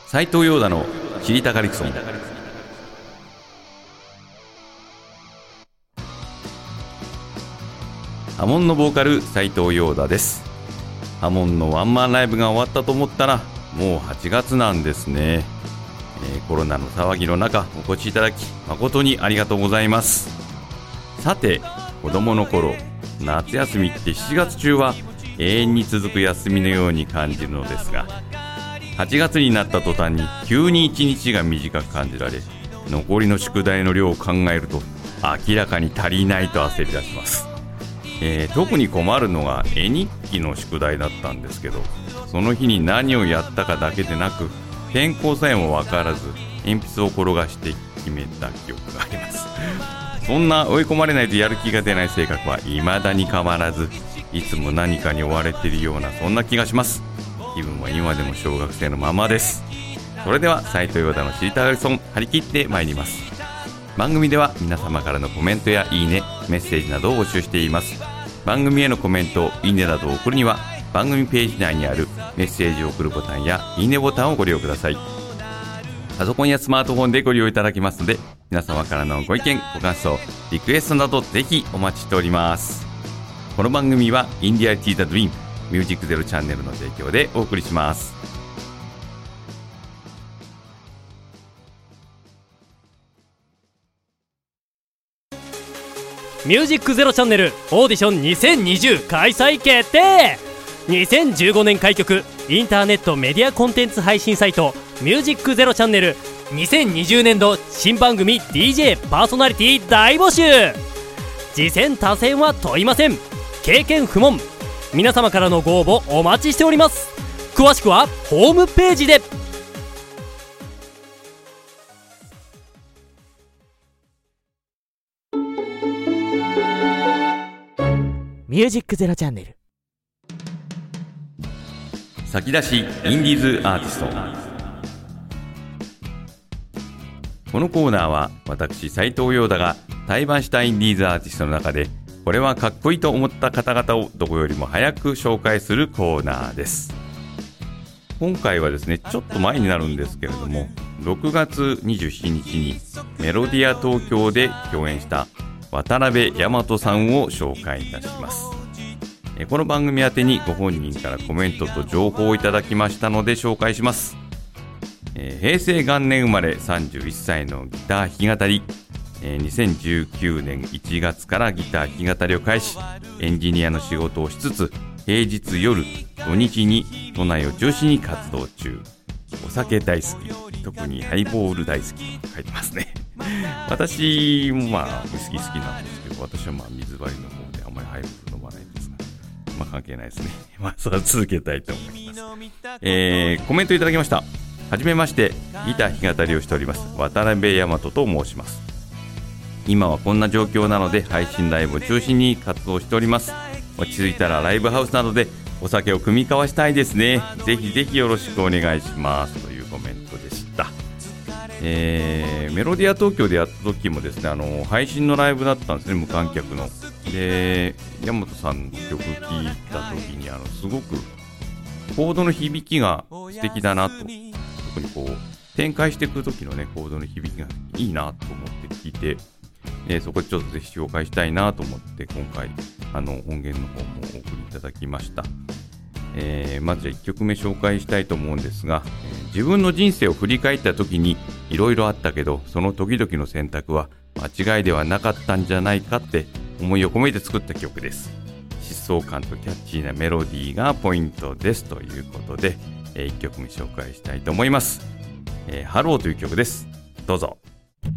斉藤陽太の知りたがりくそん。ハモンのボーカル斉藤陽太です。ハモンのワンマンライブが終わったと思ったらもう8月なんですね。コロナの騒ぎの中お越しいただき誠にありがとうございます。さて、子供の頃夏休みって7月中は永遠に続く休みのように感じるのですが、8月になった途端に急に1日が短く感じられ、残りの宿題の量を考えると明らかに足りないと焦り出します。特に困るのが絵日記の宿題だったんですけど、その日に何をやったかだけでなく天候さえも分からず鉛筆を転がして決めた記憶があります。そんな追い込まれないとやる気が出ない性格は未だに変わらず、いつも何かに追われているようなそんな気がします。気分は今でも小学生のままです。それでは斉藤陽太の知りたがりソン、張り切ってまいります。番組では皆様からのコメントやいいね、メッセージなどを募集しています。番組へのコメント、いいねなどを送るには番組ページ内にあるメッセージを送るボタンやいいねボタンをご利用ください。パソコンやスマートフォンでご利用いただけますので、皆様からのご意見、ご感想、リクエストなどぜひお待ちしております。この番組はインディアリティザドリームミュージックゼロチャンネルの提供でお送りします。 ミュージックゼロチャンネルオーディション2020開催決定。2015年開局インターネットメディアコンテンツ配信サイトミュージックゼロチャンネル、2020年度新番組 DJ パーソナリティ大募集。次戦他戦は問いません。経験不問。皆様からのご応募お待ちしております。詳しくはホームページで。 ミュージックゼロチャンネル、 先出しインディーズアーティスト。このコーナーは私斉藤陽太が対バンしたインディーズアーティストの中でこれはかっこいいと思った方々をどこよりも早く紹介するコーナーです。今回はですね、ちょっと前になるんですけれども、6月27日にメロディア東京で共演した渡辺大和さんを紹介いたします。この番組宛てにご本人からコメントと情報をいただきましたので紹介します。平成元年生まれ31歳のギター弾き語り、2019年1月からギター弾き語りを開始、エンジニアの仕事をしつつ平日夜土日に都内を中心に活動中。お酒大好き、特にハイボール大好きと書いてますね。私もウイスキー好きなんですけど、私は水割りの方であまりハイボール飲まないんですが、関係ないですね。それは続けたいと思います。コメントいただきました。はじめまして、ギター弾き語りをしております渡辺大和と申します。今はこんな状況なので配信ライブを中心に活動しております。落ち着いたらライブハウスなどでお酒を酌み交わしたいですね。ぜひぜひよろしくお願いしますというコメントでした。メロディア東京でやった時もですね、配信のライブだったんですね、無観客の。で、大和さんの曲聴いた時にすごくコードの響きが素敵だなと、特に展開していく時のねコードの響きがいいなと思って聞いて、そこでちょっとぜひ紹介したいなと思って今回音源の方もお送りいただきました。まず1曲目紹介したいと思うんですが、自分の人生を振り返った時にいろいろあったけど、その時々の選択は間違いではなかったんじゃないかって思いを込めて作った曲です。疾走感とキャッチーなメロディーがポイントですということで、1曲目紹介したいと思います。ハローという曲です。どうぞ。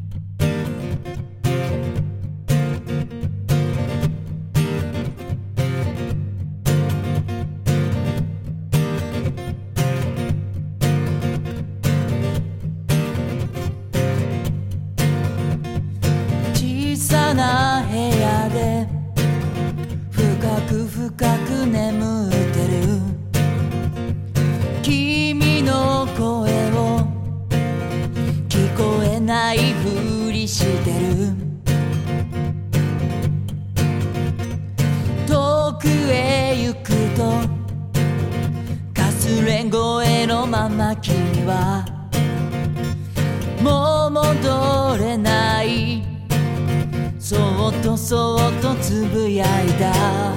小さな部屋で深く深く眠ってる君の声を聞こえないふりしてる。遠くへ行くとかすれ声のまま君はそっとそっとつぶやいた。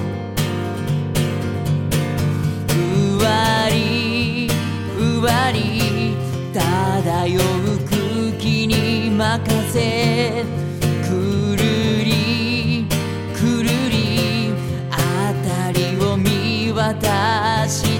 ふわりふわり漂う空気に任せ、くるりくるり辺りを見渡して、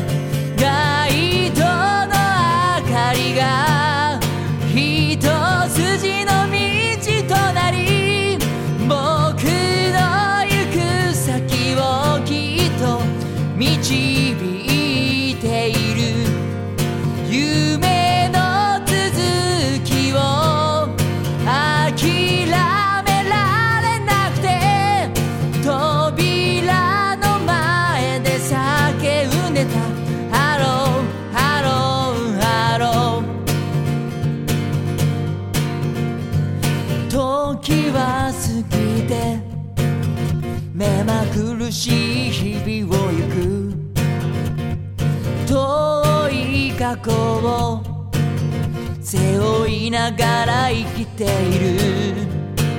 街灯の明かりが一筋の道となり、僕の行く先をきっと導いている。夢の続きを諦められなくて、扉の前で叫んでた。ハローハローハロー。時は過ぎて目まぐるしい日々を行く。遠い過去を背負いながら生きている。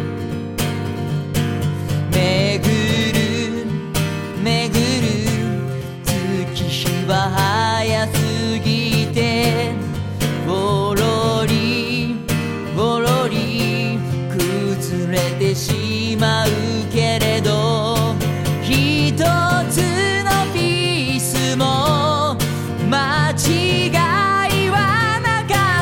めぐるめぐる月日は早すぎて、ごろりごろり崩れてしまうけれど、一つのピースも間違いはなかった。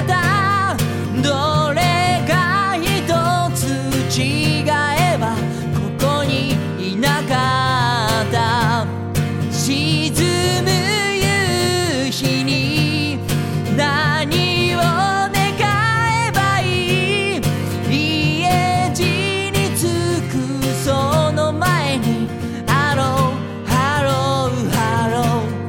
どれか一つ違えばここにいなかった。沈む夕日に何を願えばいい。家路に着くその前にハローハローハロー。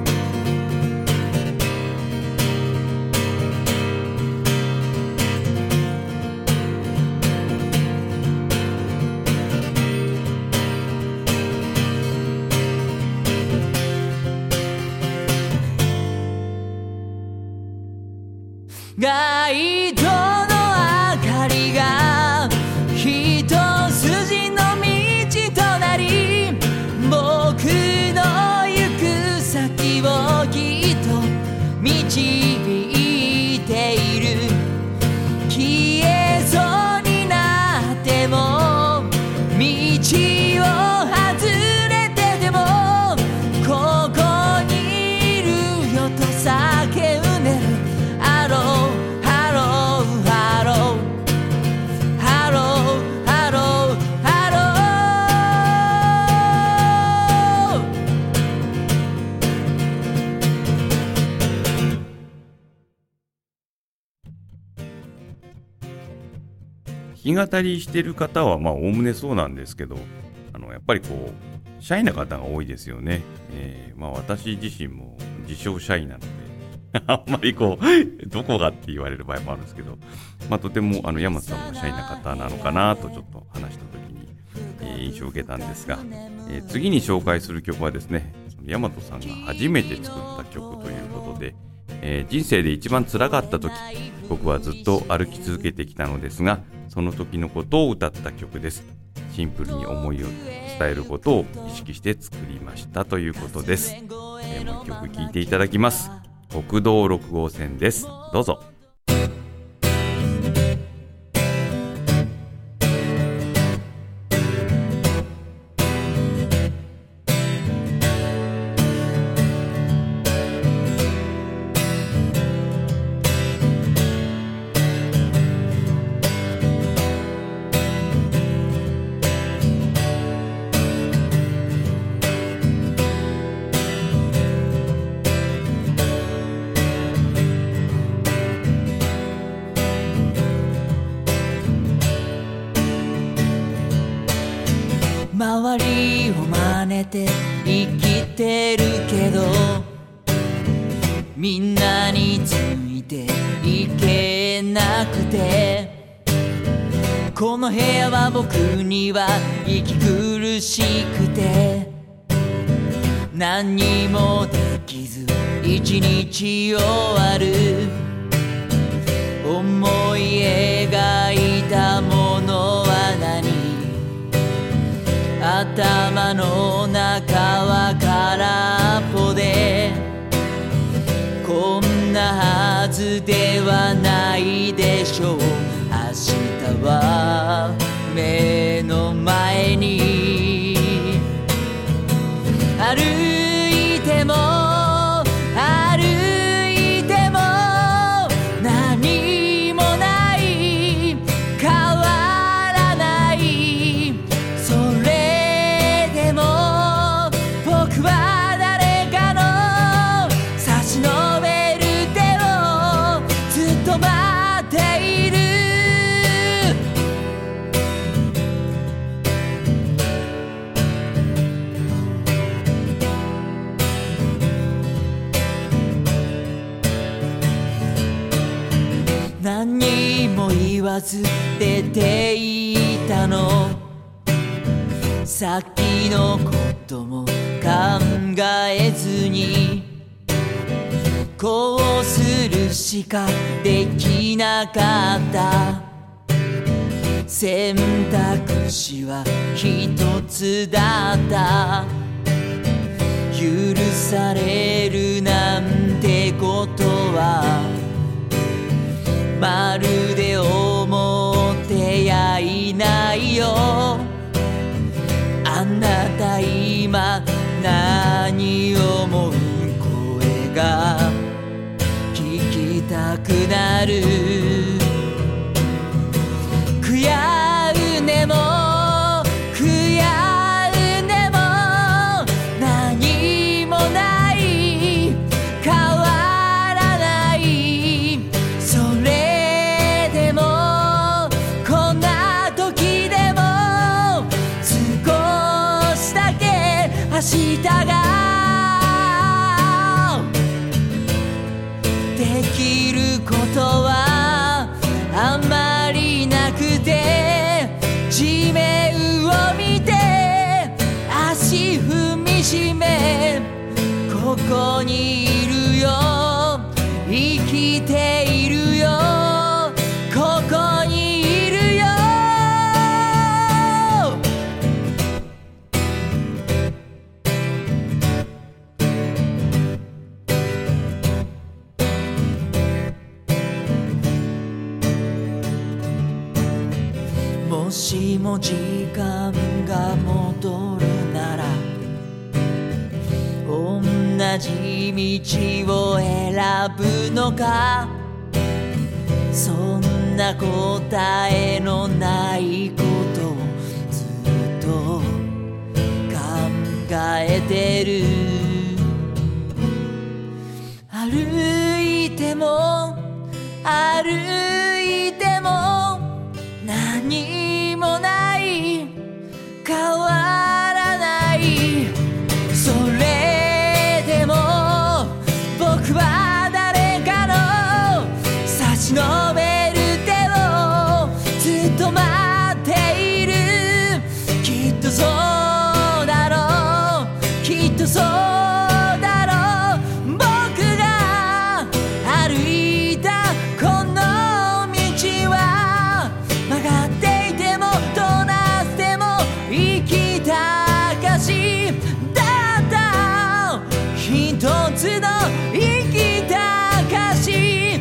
街灯の明かりが一筋の道となり、僕の行く先をきっと導いている。消えそうになっても道を外れてでもここにいるよと叫んでる。ハローハローハローハローハローハロ弾き語りしてる方はまあおおむねそうなんですけど、やっぱりこうシャイな方が多いですよね。まあ私自身も自称シャイなのであんまりこうどこがって言われる場合もあるんですけど、まあとても大和さんもシャイな方なのかなとちょっと話した時に、印象を受けたんですが、次に紹介する曲はですね、大和さんが初めて作った曲ということで、人生で一番辛かった時、僕はずっと歩き続けてきたのですが、その時のことを歌った曲です。シンプルに思いを伝えることを意識して作りましたということです。もう一曲聴いていただきます。国道6号線です。どうぞ。 周りを真似て生きてるけど、みんなについていけなくて、この部屋は僕には息苦しくて、何にもできず一日終わる。思い描いたものは何？ 頭の中は空っぽでこんなはずではないでしょう。明日は目の前に歩いても歩いても何もない変わらないそれでも僕は誰かの差し伸べる手をずっと待っている。何も言わず出ていたの先のことも考えずにこうするしかできなかった選択肢は一つだった許されるなんてことはまるで思ってやいないよ。あなた今何思う声が聞きたくなる。悔やうねも悔やうねも何もない変わらないそれでもこんな時でも少しだけ明日ができることはあまりなくて地面を見て足踏みしめここにいるよ生きているよここにいるよもしも時間が戻るなら同じ道を選ぶのかそんな答えのないことをずっと考えてる歩いても歩いても何もない変わらないそれでも僕は誰かの差し伸べる手をずっと待っているきっとそうだろうきっとそうだろう僕が歩いたこの道は曲がっていてもどうなっても生きた証だった一つの生きた証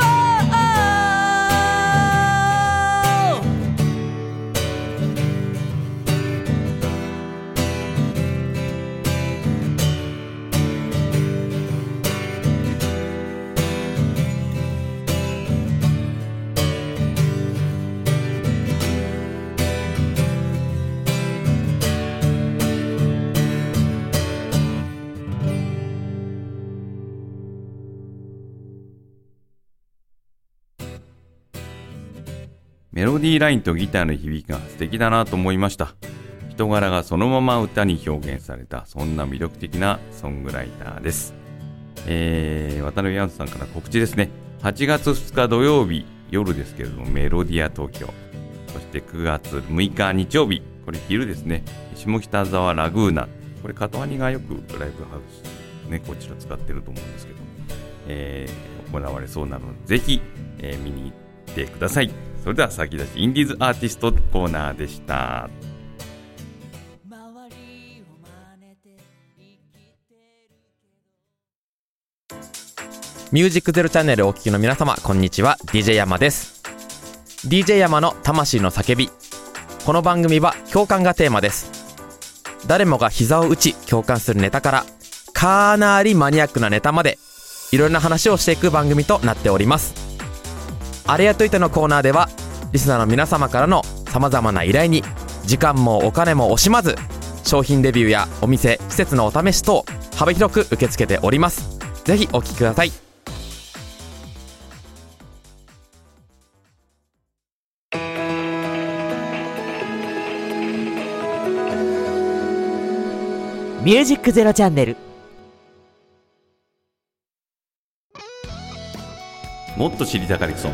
メロディーラインとギターの響きが素敵だなと思いました。人柄がそのまま歌に表現された、そんな魅力的なソングライターです。渡辺ヤンさんから告知ですね。8月2日土曜日夜ですけれども、メロディア東京。そして9月6日日曜日、これ昼ですね。下北沢ラグーナ。これカトワニがよくライブハウスね、こちら使ってると思うんですけど、行われそうなので、ぜひ、見に行ってください。それでは先立ちインディーズアーティストコーナーでした。 ミュージックゼロチャンネルをお聞きの皆様、こんにちは。 DJ 山です。 DJ 山の魂の叫び。この番組は共感がテーマです。誰もが膝を打ち共感するネタからかなりマニアックなネタまで、いろんな話をしていく番組となっております。あれやといてのコーナーでは、リスナーの皆様からの様々な依頼に時間もお金も惜しまず、商品レビューやお店施設のお試し等幅広く受け付けております。ぜひお聞きください。 ミュージックゼロチャンネル。 もっと知りたがりくそん。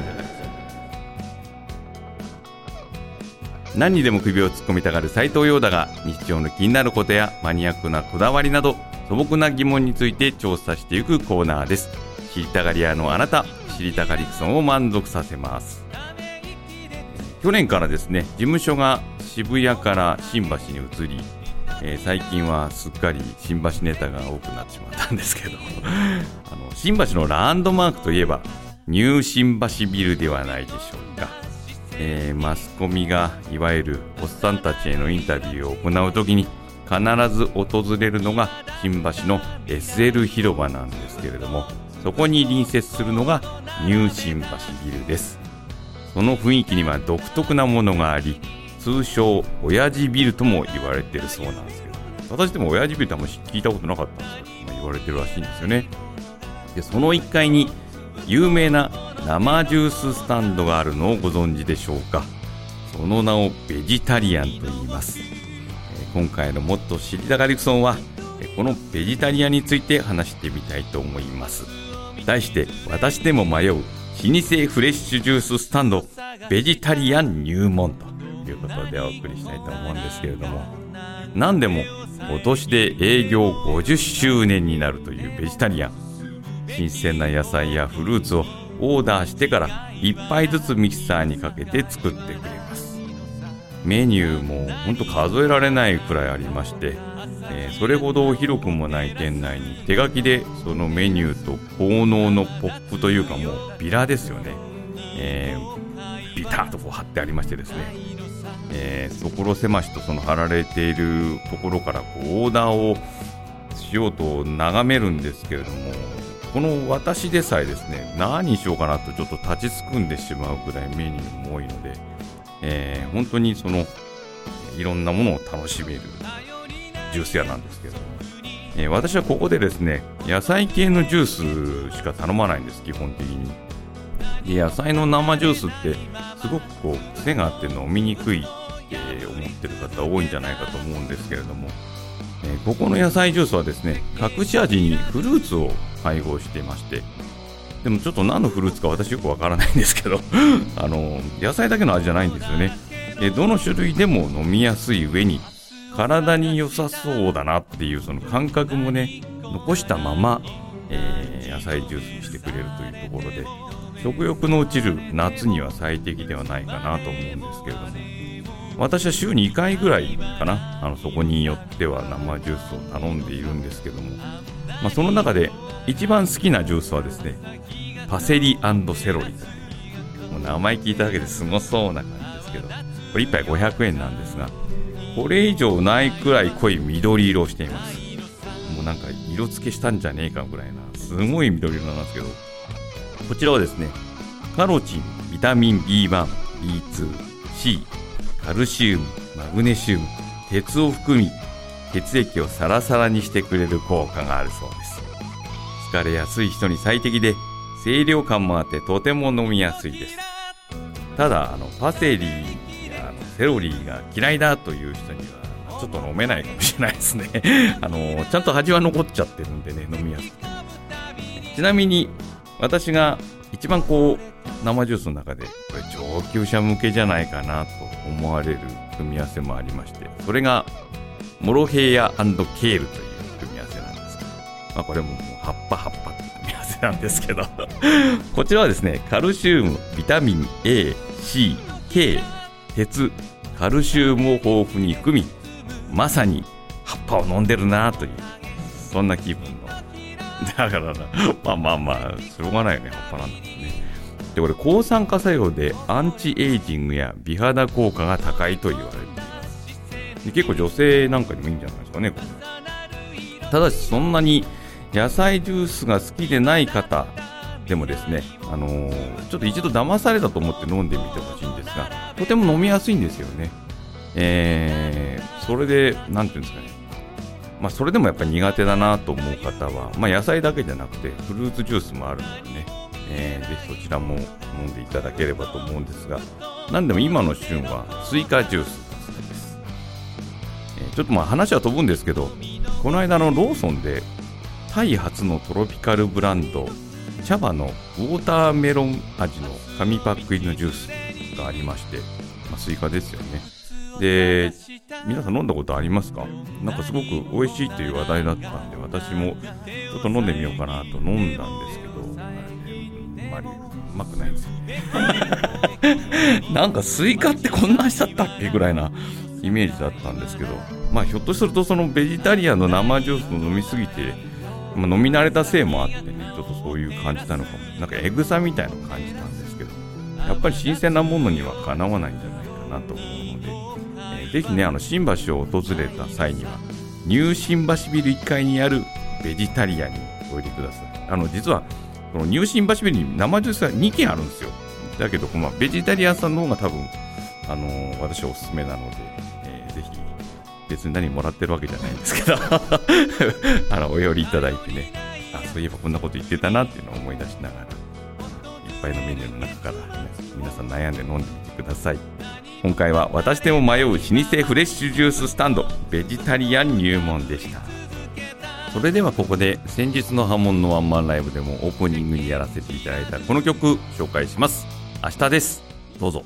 何にでも首を突っ込みたがる斉藤陽太が、日常の気になることやマニアックなこだわりなど素朴な疑問について調査していくコーナーです。知りたがり屋のあなた、知りたがりくそんを満足させます。去年からですね、事務所が渋谷から新橋に移り、最近はすっかり新橋ネタが多くなってしまったんですけど新橋のランドマークといえばニュー新橋ビルではないでしょうか。マスコミがいわゆるおっさんたちへのインタビューを行うときに必ず訪れるのが新橋の SL 広場なんですけれども、そこに隣接するのがニュー新橋ビルです。その雰囲気には独特なものがあり、通称親父ビルとも言われているそうなんですけど、私でも親父ビルってあんまり聞いたことなかったんですけど、言われてるらしいんですよね。でその1階に有名な生ジューススタンドがあるのをご存知でしょうか。その名をベジタリアンと言います。今回のもっと知りたがりくそんはこのベジタリアンについて話してみたいと思います。題して、私でも迷う老舗フレッシュジューススタンドベジタリアン入門ということでお送りしたいと思うんですけれども、何でも今年で営業50周年になるというベジタリアン。新鮮な野菜やフルーツをオーダーしてから1杯ずつミキサーにかけて作ってくれます。メニューもほんと数えられないくらいありまして、それほど広くもない店内に手書きでそのメニューと効能のポップというか、もうビラですよね、ビタッとこう貼ってありましてですね、所狭しとその貼られているところからこうオーダーをしようと眺めるんですけれども、この私でさえですね、何にしようかなとちょっと立ちすくんでしまうくらいメニューも多いので、本当にそのいろんなものを楽しめるジュース屋なんですけれども、私はここでですね、野菜系のジュースしか頼まないんです、基本的に。で野菜の生ジュースってすごくこう癖があって飲みにくいって思ってる方多いんじゃないかと思うんですけれども、ここの野菜ジュースはですね、隠し味にフルーツを配合していまして、でもちょっと何のフルーツか私よくわからないんですけど野菜だけの味じゃないんですよね。どの種類でも飲みやすい上に体に良さそうだなっていうその感覚もね残したまま、野菜ジュースにしてくれるというところで、食欲の落ちる夏には最適ではないかなと思うんですけれども、私は週に2回ぐらいかな、そこによっては生ジュースを頼んでいるんですけども、その中で一番好きなジュースはですね、パセリ&セロリ。もう名前聞いただけですごそうな感じですけど、これ1杯500円なんですが、これ以上ないくらい濃い緑色をしています。もうなんか色付けしたんじゃねえかぐらいなすごい緑色なんですけど、こちらはですね、カロチン、ビタミン B1、B2、C、カルシウム、マグネシウム、鉄を含み、血液をサラサラにしてくれる効果があるそうです。疲れやすい人に最適で、清涼感もあってとても飲みやすいです。ただパセリやセロリが嫌いだという人にはちょっと飲めないかもしれないですねちゃんと味は残っちゃってるんでね、飲みやすくて。ちなみに私が一番こう生ジュースの中でこれ上級者向けじゃないかなと思われる組み合わせもありまして、それがモロヘイヤ&ケールという組み合わせなんですけど、これも葉っぱっていう組み合わせなんですけどこちらはですね、カルシウム、ビタミン A、C、K、鉄、カルシウムを豊富に含み、まさに葉っぱを飲んでるなという、そんな気分のだからしょうがないよね、葉っぱなんだもんね。でこれ抗酸化作用でアンチエイジングや美肌効果が高いと言われています。で結構女性なんかにもいいんじゃないですかね、これ。ただしそんなに野菜ジュースが好きでない方でもですね、ちょっと一度騙されたと思って飲んでみてほしいんですが、とても飲みやすいんですよね。それでなんていうんですかね、それでもやっぱり苦手だなと思う方は、野菜だけじゃなくてフルーツジュースもあるのでね、ぜひそちらも飲んでいただければと思うんですが、何でも今の旬はスイカジュースです。ちょっと話は飛ぶんですけど、この間のローソンでタイ初のトロピカルブランド茶葉のウォーターメロン味の紙パック入りのジュースがありまして、スイカですよね。で、皆さん飲んだことありますか？なんかすごく美味しいという話題だったんで、私もちょっと飲んでみようかなと飲んだんですけど、あまりうまくないんですよね。なんかスイカってこんな味だったっけぐらいなイメージだったんですけど、ひょっとするとそのベジタリアンの生ジュースを飲みすぎて、飲み慣れたせいもあってね、ちょっとそういう感じなのかも。なんかエグさみたいなのを感じたんですけど、やっぱり新鮮なものにはかなわないんじゃないかなと思うので、ぜひね、新橋を訪れた際にはニュー新橋ビル1階にあるベジタリアンにおいでください。実はこのニュー新橋ビルに生ジュースが2軒あるんですよ。だけど、ベジタリアンさんの方が多分私はおすすめなので、ぜひ別に何もらってるわけじゃないんですけどお寄りいただいてね、そういえばこんなこと言ってたなっていうのを思い出しながら、いっぱいのメニューの中から皆さん悩んで飲んでみてください。今回は私でも迷う老舗フレッシュジューススタンドベジタリアン入門でした。それではここで先日の波紋のワンマンライブでもオープニングにやらせていただいたこの曲紹介します。明日です。どうぞ。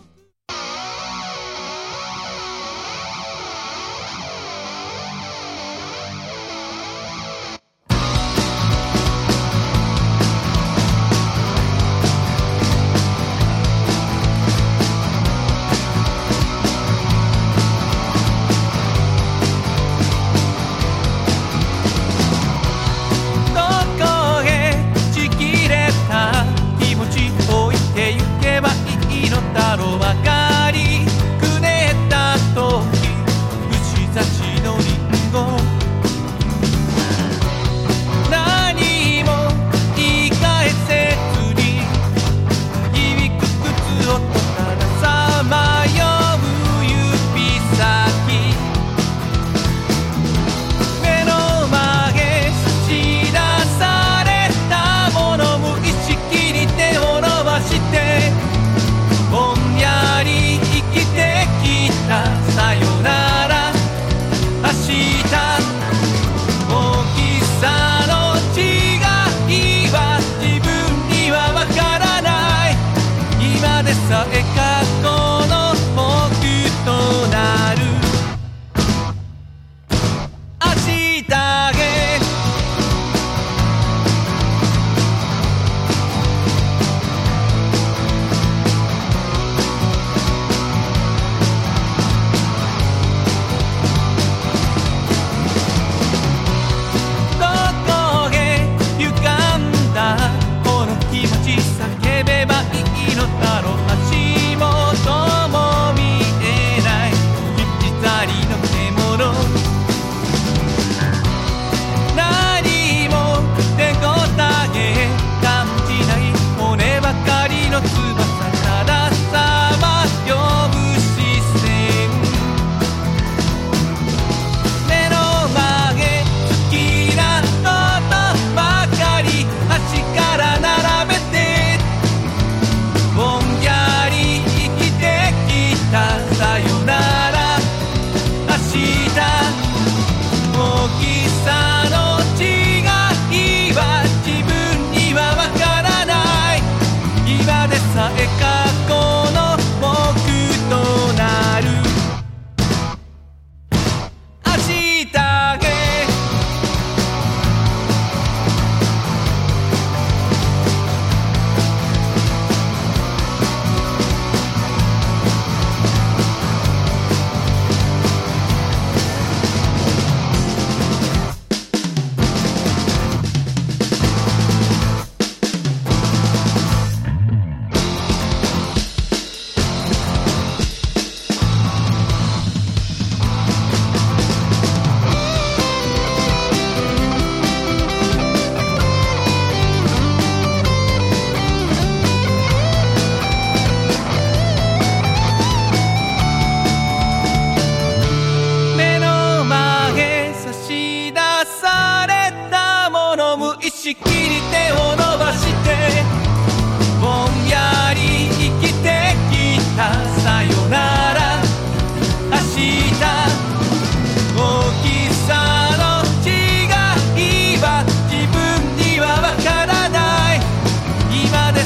置いてゆけばいいのだろう。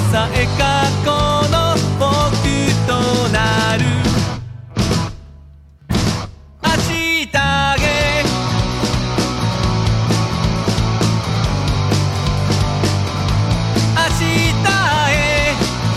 さえ過去の僕となる明日へ明日へ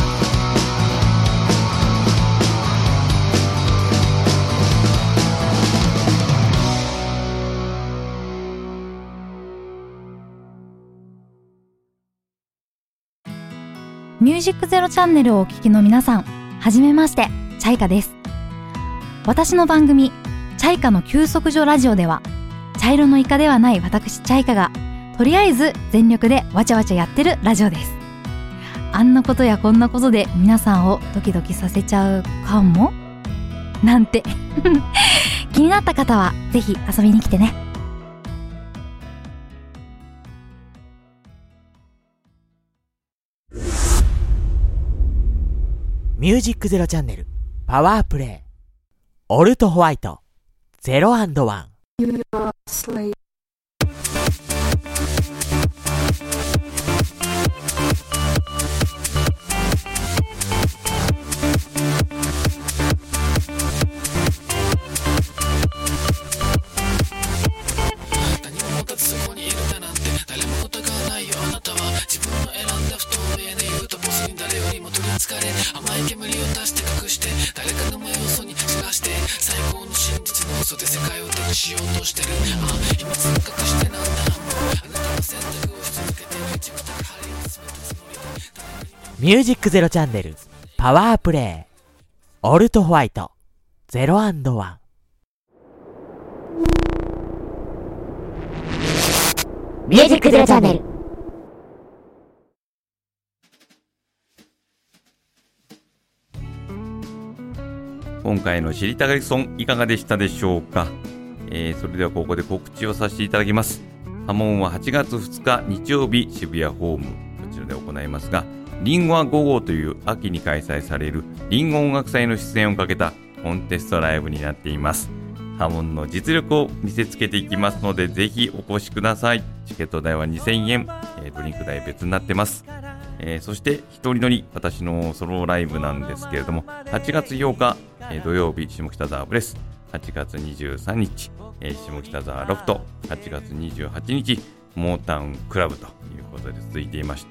ミュージックゼロチャンネルをお聞きの皆さん、はじめまして、チャイカです。私の番組、チャイカの休息所ラジオでは、茶色のイカではない私チャイカが、とりあえず全力でわちゃわちゃやってるラジオです。あんなことやこんなことで皆さんをドキドキさせちゃうかもなんて気になった方はぜひ遊びに来てね。 ミュージックゼロチャンネルパワープレイオルトホワイト0&1。ミュージックゼロチャンネルパワープレイオルトホワイト0&1。 ミュージックゼロチャンネル。 今回の知りたがりソンいかがでしたでしょうか。それではここで告知をさせていただきます。波紋は8月2日日曜日渋谷ホームこちらで行いますが、リンゴは5号という秋に開催されるリンゴ音楽祭の出演をかけたコンテストライブになっています。波紋の実力を見せつけていきますので、ぜひお越しください。チケット代は2000円、ドリンク代別になってます。そして一人乗り私のソロライブなんですけれども、8月8日、土曜日下北沢ブレス、8月23日、下北沢ロフト、8月28日モータウンクラブということで続いていまして、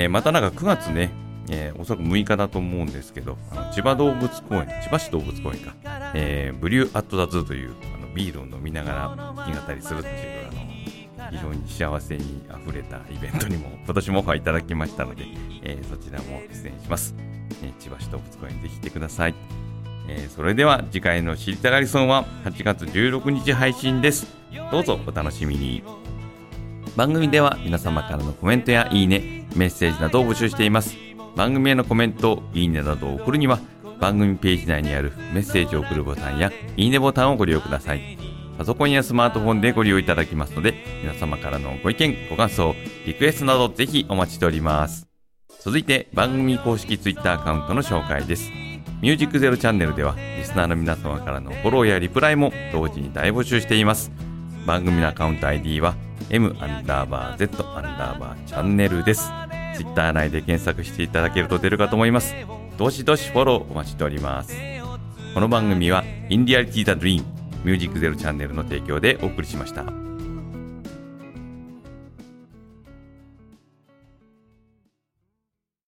またなんか9月ね、おそらく6日だと思うんですけど、千葉動物公園、千葉市動物公園か、ブリューアットザズーというビールを飲みながら弾き語りするっていう非常に幸せにあふれたイベントにも今年もオファーいただきましたので、そちらも出演します。千葉市動物公園ぜひ来てください。それでは次回の知りたがりソンは8月16日配信です。どうぞお楽しみに。番組では皆様からのコメントやいいね、メッセージなどを募集しています。番組へのコメント、いいねなどを送るには番組ページ内にあるメッセージを送るボタンやいいねボタンをご利用ください。パソコンやスマートフォンでご利用いただきますので、皆様からのご意見、ご感想、リクエストなどぜひお待ちしております。続いて番組公式ツイッターアカウントの紹介です。ミュージックゼロチャンネルではリスナーの皆様からのフォローやリプライも同時に大募集しています。番組のアカウント ID は M_Z_チャンネルです。ツイッター内で検索していただけると出るかと思います。どしどしフォローお待ちしております。この番組はインディアリティザドリームミュージックゼロチャンネルの提供でお送りしました。